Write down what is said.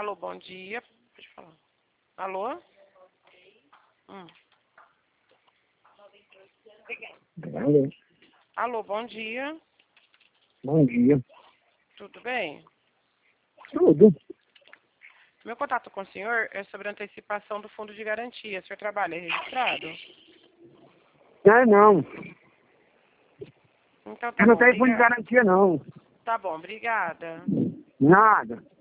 Alô, bom dia. Pode falar. Alô? Alô. Alô, bom dia. Bom dia. Tudo bem? Tudo. Meu contato com o senhor é sobre a antecipação do fundo de garantia. O senhor trabalha registrado? Não. Então tá Eu não bom, tenho fundo de obrigada. garantia, não. Tá bom, obrigada. Nada.